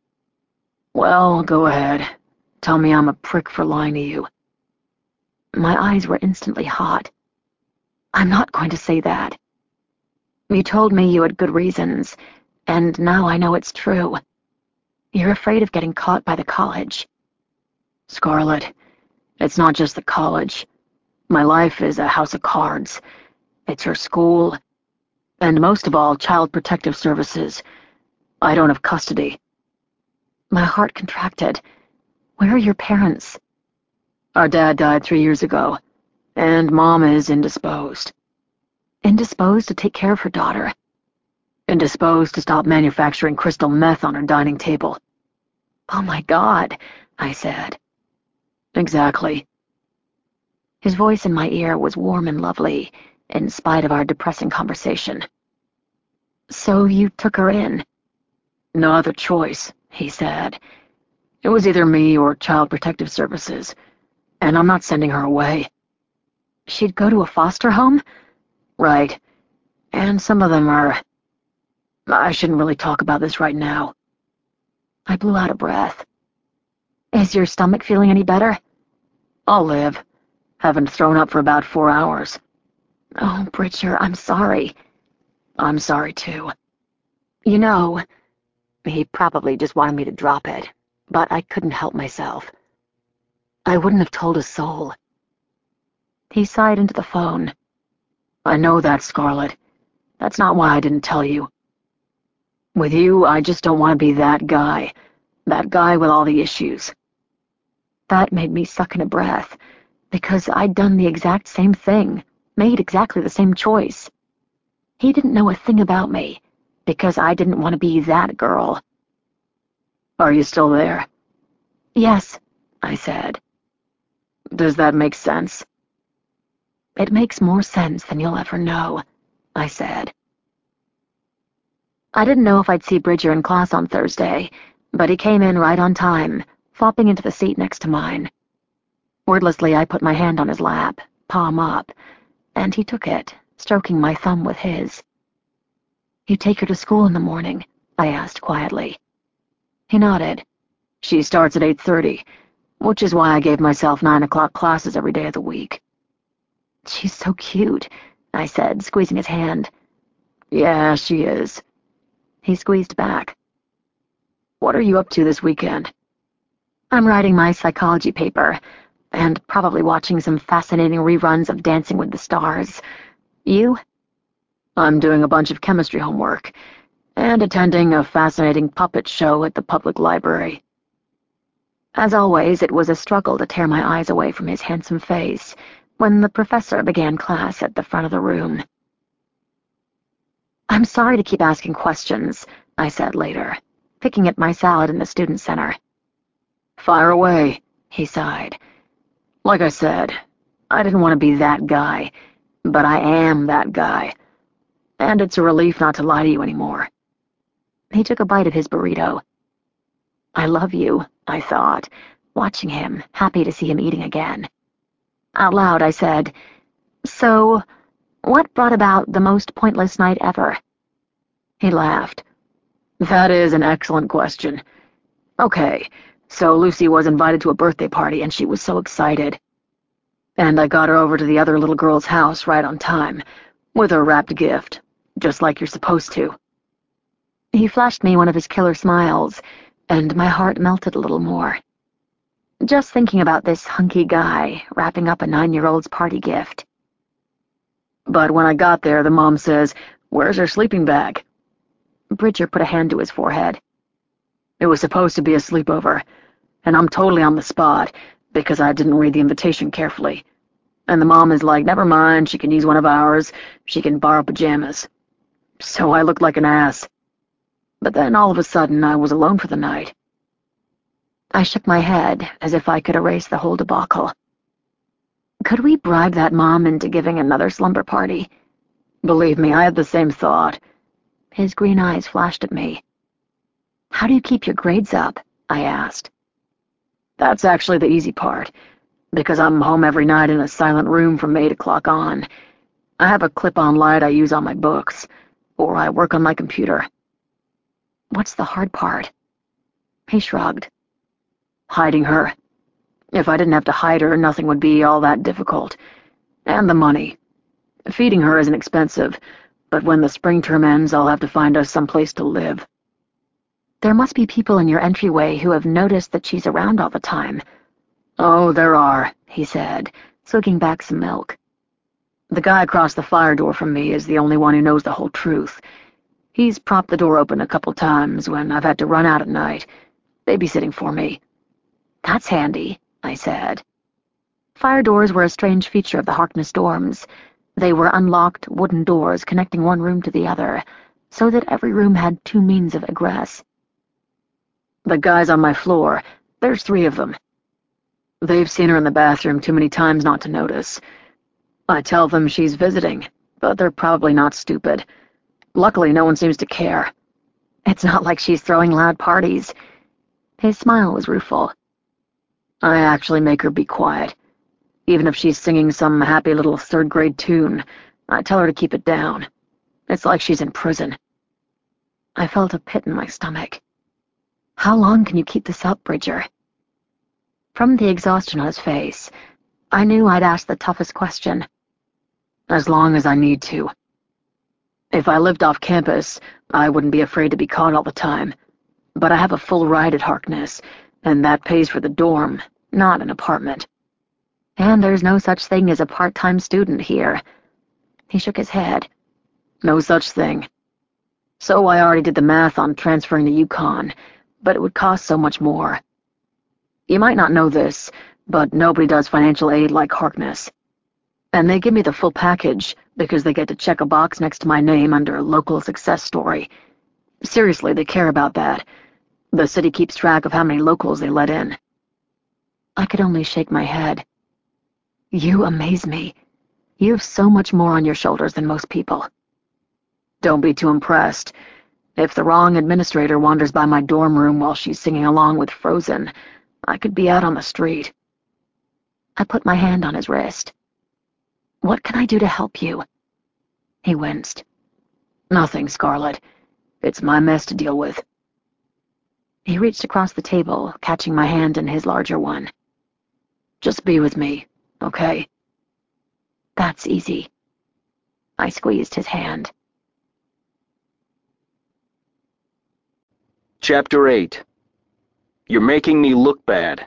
Well, go ahead. Tell me I'm a prick for lying to you. My eyes were instantly hot. I'm not going to say that. You told me you had good reasons, and now I know it's true. You're afraid of getting caught by the college. Scarlet, it's not just the college. My life is a house of cards. It's her school, and most of all, Child Protective Services. I don't have custody. My heart contracted. Where are your parents? Our dad died 3 years ago, and Mom is indisposed. Indisposed to take care of her daughter. Indisposed to stop manufacturing crystal meth on her dining table. Oh my God, I said. Exactly. His voice in my ear was warm and lovely, in spite of our depressing conversation. So you took her in? No other choice, he said. It was either me or Child Protective Services, and I'm not sending her away. She'd go to a foster home? Right. And some of them are... I shouldn't really talk about this right now. I blew out a breath. Is your stomach feeling any better? I'll live. Haven't thrown up for about 4 hours. Oh, Bridger, I'm sorry. I'm sorry, too. You know, he probably just wanted me to drop it, but I couldn't help myself. I wouldn't have told a soul. He sighed into the phone. I know that, Scarlett. That's not why I didn't tell you. With you, I just don't want to be that guy with all the issues. That made me suck in a breath, because I'd done the exact same thing, made exactly the same choice. He didn't know a thing about me, because I didn't want to be that girl. Are you still there? Yes, I said. Does that make sense? It makes more sense than you'll ever know, I said. I didn't know if I'd see Bridger in class on Thursday, but he came in right on time, flopping into the seat next to mine. Wordlessly, I put my hand on his lap, palm up, and he took it, stroking my thumb with his. You take her to school in the morning? I asked quietly. He nodded. She starts at 8:30, which is why I gave myself 9 o'clock classes every day of the week. She's so cute, I said, squeezing his hand. Yeah, she is. He squeezed back. What are you up to this weekend? I'm writing my psychology paper, and probably watching some fascinating reruns of Dancing with the Stars. You? I'm doing a bunch of chemistry homework, and attending a fascinating puppet show at the public library. As always, it was a struggle to tear my eyes away from his handsome face when the professor began class at the front of the room. I'm sorry to keep asking questions, I said later, picking at my salad in the student center. Fire away, he sighed. Like I said, I didn't want to be that guy, but I am that guy. And it's a relief not to lie to you anymore. He took a bite of his burrito. I love you, I thought, watching him, happy to see him eating again. Out loud, I said, So, what brought about the most pointless night ever? He laughed. That is an excellent question. Okay, so Lucy was invited to a birthday party and she was so excited. And I got her over to the other little girl's house right on time, with her wrapped gift, just like you're supposed to. He flashed me one of his killer smiles, and my heart melted a little more. Just thinking about this hunky guy wrapping up a 9-year-old's party gift. But when I got there, the mom says, "Where's her sleeping bag?" Bridger put a hand to his forehead. It was supposed to be a sleepover, and I'm totally on the spot, because I didn't read the invitation carefully. And the mom is like, never mind, she can use one of ours, she can borrow pajamas. So I looked like an ass. But then all of a sudden I was alone for the night. I shook my head, as if I could erase the whole debacle. Could we bribe that mom into giving another slumber party? Believe me, I had the same thought. His green eyes flashed at me. How do you keep your grades up? I asked. That's actually the easy part, because I'm home every night in a silent room from 8 o'clock on. I have a clip-on light I use on my books, or I work on my computer. What's the hard part? He shrugged. Hiding her. If I didn't have to hide her, nothing would be all that difficult. And the money. Feeding her isn't expensive, but when the spring term ends, I'll have to find us someplace to live. There must be people in your entryway who have noticed that she's around all the time. Oh, there are, he said, swigging back some milk. The guy across the fire door from me is the only one who knows the whole truth. He's propped the door open a couple times when I've had to run out at night, babysitting for me. That's handy, I said. Fire doors were a strange feature of the Harkness dorms. They were unlocked wooden doors connecting one room to the other, so that every room had 2 means of egress. The guys on my floor, there's 3 of them. They've seen her in the bathroom too many times not to notice. I tell them she's visiting, but they're probably not stupid. Luckily, no one seems to care. It's not like she's throwing loud parties. His smile was rueful. I actually make her be quiet. Even if she's singing some happy little third-grade tune, I tell her to keep it down. It's like she's in prison. I felt a pit in my stomach. How long can you keep this up, Bridger? From the exhaustion on his face, I knew I'd asked the toughest question. As long as I need to. If I lived off campus, I wouldn't be afraid to be caught all the time. But I have a full ride at Harkness, and that pays for the dorm, not an apartment. And there's no such thing as a part-time student here. He shook his head. No such thing. So I already did the math on transferring to UConn, but it would cost so much more. You might not know this, but nobody does financial aid like Harkness. And they give me the full package because they get to check a box next to my name under local success story. Seriously, they care about that. The city keeps track of how many locals they let in. I could only shake my head. You amaze me. You have so much more on your shoulders than most people. Don't be too impressed. If the wrong administrator wanders by my dorm room while she's singing along with Frozen, I could be out on the street. I put my hand on his wrist. What can I do to help you? He winced. Nothing, Scarlett. It's my mess to deal with. He reached across the table, catching my hand in his larger one. Just be with me, okay? That's easy. I squeezed his hand. Chapter 8. You're making me look bad.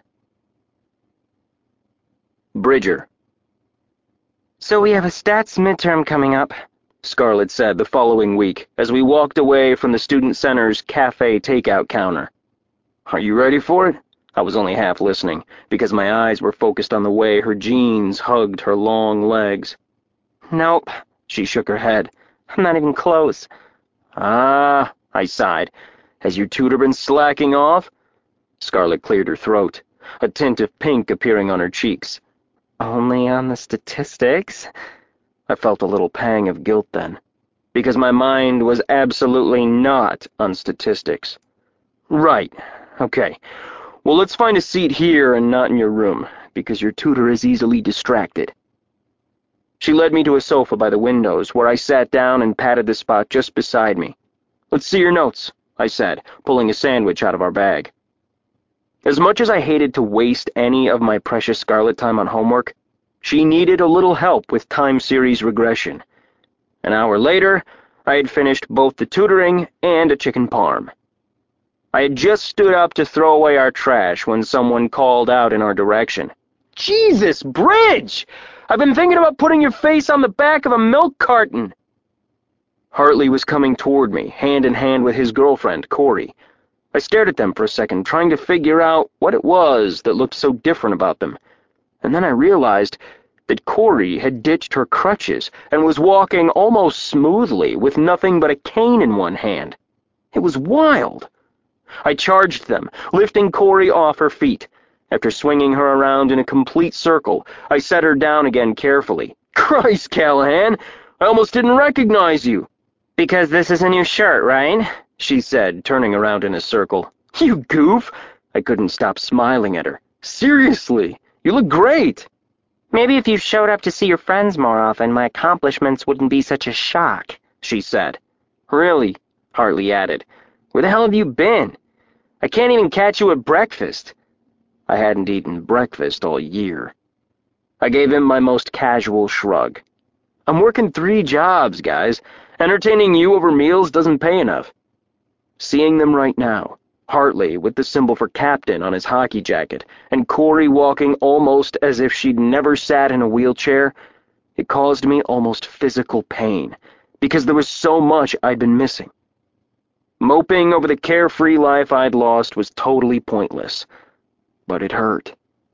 Bridger. So we have a stats midterm coming up, Scarlett said the following week as we walked away from the Student Center's cafe takeout counter. Are you ready for it? I was only half listening, because my eyes were focused on the way her jeans hugged her long legs. Nope, She shook her head. I'm not even close. Ah, I sighed. Has your tutor been slacking off? Scarlett cleared her throat, a tint of pink appearing on her cheeks. Only on the statistics? I felt a little pang of guilt then, because my mind was absolutely not on statistics. Right, okay. Well, let's find a seat here and not in your room, because your tutor is easily distracted. She led me to a sofa by the windows, where I sat down and patted the spot just beside me. Let's see your notes, I said, pulling a sandwich out of our bag. As much as I hated to waste any of my precious Scarlett time on homework, she needed a little help with time series regression. An hour later, I had finished both the tutoring and a chicken parm. I had just stood up to throw away our trash when someone called out in our direction. Jesus, Bridge! I've been thinking about putting your face on the back of a milk carton. Hartley was coming toward me, hand in hand with his girlfriend, Corey. I stared at them for a second, trying to figure out what it was that looked so different about them. And then I realized that Corey had ditched her crutches and was walking almost smoothly with nothing but a cane in one hand. It was wild. I charged them, lifting Corey off her feet. After swinging her around in a complete circle, I set her down again carefully. Christ, Callahan! I almost didn't recognize you. Because this is a new shirt, right? She said, turning around in a circle. You goof! I couldn't stop smiling at her. Seriously, you look great! Maybe if you showed up to see your friends more often, my accomplishments wouldn't be such a shock, she said. Really? Hartley added. Where the hell have you been? I can't even catch you at breakfast. I hadn't eaten breakfast all year. I gave him my most casual shrug. I'm working 3 jobs, guys. Entertaining you over meals doesn't pay enough. Seeing them right now, Hartley with the symbol for captain on his hockey jacket, and Corey walking almost as if she'd never sat in a wheelchair, it caused me almost physical pain, because there was so much I'd been missing. Moping over the carefree life I'd lost was totally pointless, but it hurt.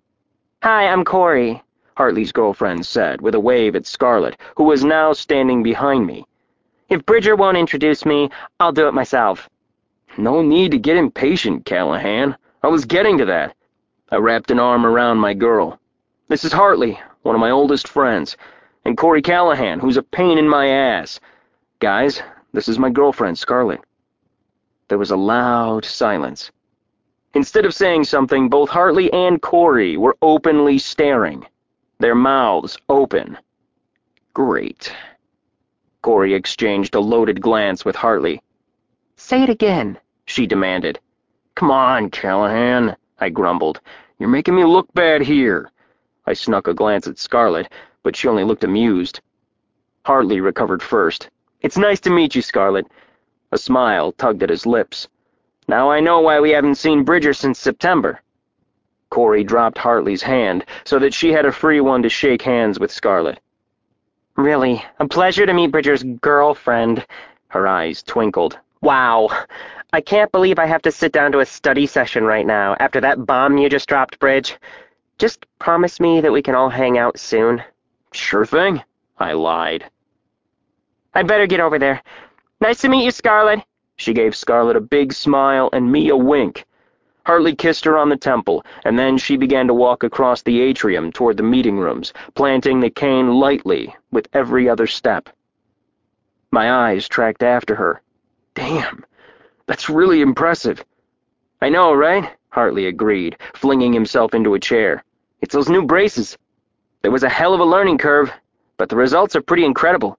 Hi, I'm Corey, Hartley's girlfriend said, with a wave at Scarlett, who was now standing behind me. If Bridger won't introduce me, I'll do it myself. No need to get impatient, Callahan. I was getting to that. I wrapped an arm around my girl. This is Hartley, one of my oldest friends, and Corey Callahan, who's a pain in my ass. Guys, This is my girlfriend, Scarlett." There was a loud silence. Instead of saying something, both Hartley and Corey were openly staring, their mouths open. Great. Corey exchanged a loaded glance with Hartley. Say it again, she demanded. "Come on, Callahan," I grumbled. "You're making me look bad here." I snuck a glance at Scarlett, but she only looked amused. Hartley recovered first. "It's nice to meet you, Scarlett." A smile tugged at his lips. "Now I know why we haven't seen Bridger since September." Corey dropped Hartley's hand so that she had a free one to shake hands with Scarlett. "Really, a pleasure to meet Bridger's girlfriend." Her eyes twinkled. "Wow, I can't believe I have to sit down to a study session right now after that bomb you just dropped, Bridge. Just promise me that we can all hang out soon." "Sure thing," I lied. "I'd better get over there. Nice to meet you, Scarlett." She gave Scarlett a big smile and me a wink. Hartley kissed her on the temple, and then she began to walk across the atrium toward the meeting rooms, planting the cane lightly with every other step. My eyes tracked after her. "Damn, that's really impressive." "I know, right?" Hartley agreed, flinging himself into a chair. "It's those new braces. There was a hell of a learning curve, but the results are pretty incredible."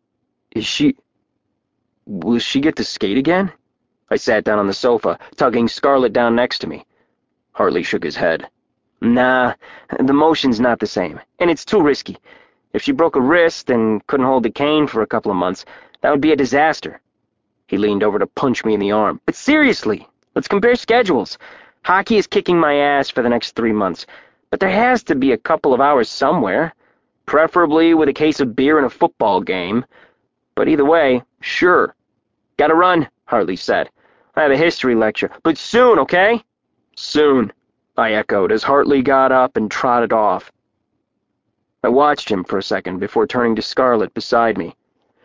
Will she get to skate again?" I sat down on the sofa, tugging Scarlett down next to me. Hartley shook his head. "Nah, the motion's not the same, and it's too risky. If she broke a wrist and couldn't hold the cane for a couple of months, that would be a disaster." He leaned over to punch me in the arm. "But seriously, let's compare schedules. Hockey is kicking my ass for the next 3 months, but there has to be a couple of hours somewhere, preferably with a case of beer and a football game. But either way, sure." "Gotta run," Hartley said. "I have a history lecture, but soon, okay?" "Soon," I echoed as Hartley got up and trotted off. I watched him for a second before turning to Scarlett beside me.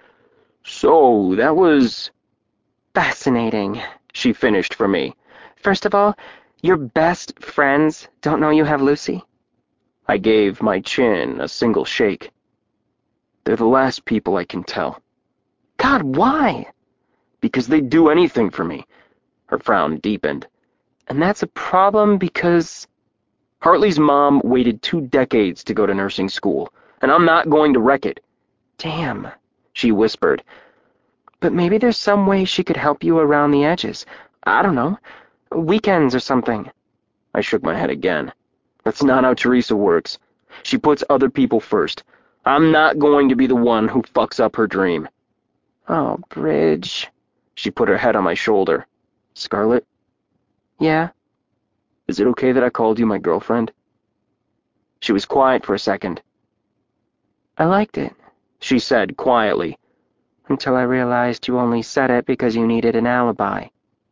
"So, that was "Fascinating," she finished for me. "First of all, your best friends don't know you have Lucy?" I gave my chin a single shake. "They're the last people I can tell." "God, why?" "Because they'd do anything for me." Her frown deepened. "And that's a problem because—" "Hartley's mom waited 2 decades to go to nursing school, and I'm not going to wreck it." "Damn," she whispered. "But maybe there's some way she could help you around the edges. I don't know. Weekends or something." I shook my head again. "That's not how Teresa works. She puts other people first. I'm not going to be the one who fucks up her dream." "Oh, Bridge." She put her head on my shoulder. "Scarlett?" "Yeah?" "Is it okay that I called you my girlfriend?" She was quiet for a second. "I liked it," she said quietly. "Until I realized you only said it because you needed an alibi."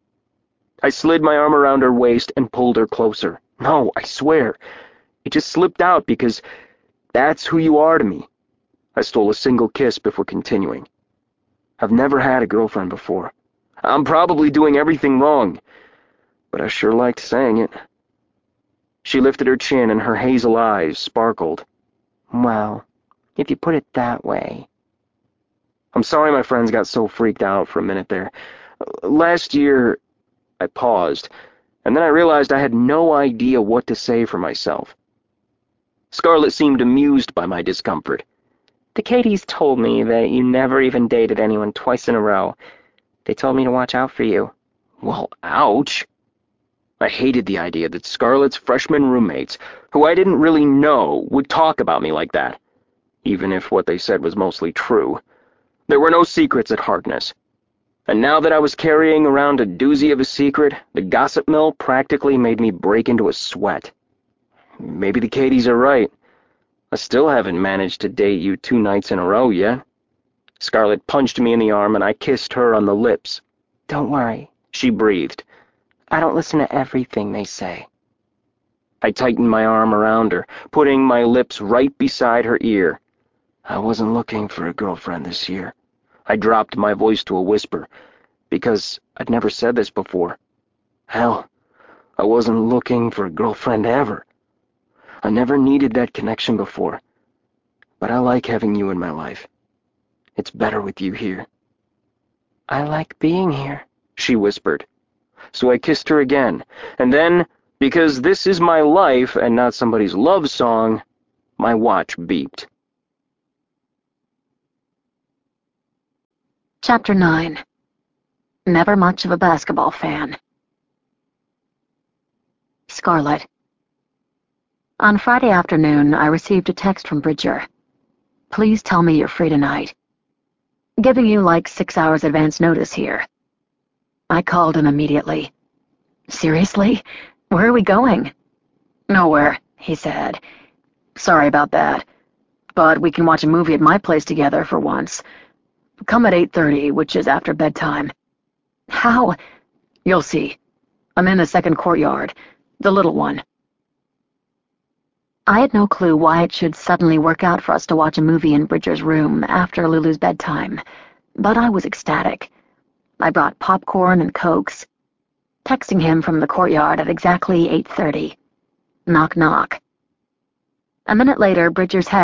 I slid my arm around her waist and pulled her closer. "No, I swear. It just slipped out because that's who you are to me." I stole a single kiss before continuing. "I've never had a girlfriend before. I'm probably doing everything wrong, but I sure liked saying it." She lifted her chin and her hazel eyes sparkled. "Well, if you put it that way." "I'm sorry my friends got so freaked out for a minute there. Last year—" I paused, and then I realized I had no idea what to say for myself. Scarlett seemed amused by my discomfort. "The Katies told me that you never even dated anyone twice in a row. They told me to watch out for you." Well, ouch. I hated the idea that Scarlett's freshman roommates, who I didn't really know, would talk about me like that, even if what they said was mostly true. There were no secrets at Harkness. And now that I was carrying around a doozy of a secret, the gossip mill practically made me break into a sweat. Maybe the Katies are right. I still haven't managed to date you 2 nights in a row yet. Scarlett punched me in the arm and I kissed her on the lips. "Don't worry," she breathed. "I don't listen to everything they say." I tightened my arm around her, putting my lips right beside her ear. "I wasn't looking for a girlfriend this year." I dropped my voice to a whisper, because I'd never said this before. Hell, I wasn't looking for a girlfriend ever. I never needed that connection before. But I like having you in my life. It's better with you here." I like being here, she whispered. So I kissed her again, and then, because this is my life and not somebody's love song, my watch beeped. Chapter 9. Never much of a basketball fan. Scarlet. On Friday afternoon, I received a text from Bridger. Please tell me you're free tonight. Giving you like 6 hours advance notice here. I called him immediately. Seriously? Where are we going? Nowhere, he said. Sorry about that. But we can watch a movie at my place together for once. Come at 8:30, which is after bedtime. How? You'll see. I'm in the second courtyard, the little one. I had no clue why it should suddenly work out for us to watch a movie in Bridger's room after Lulu's bedtime, but I was ecstatic. I brought popcorn and Cokes, texting him from the courtyard at exactly 8:30. Knock, knock. A minute later, Bridger's head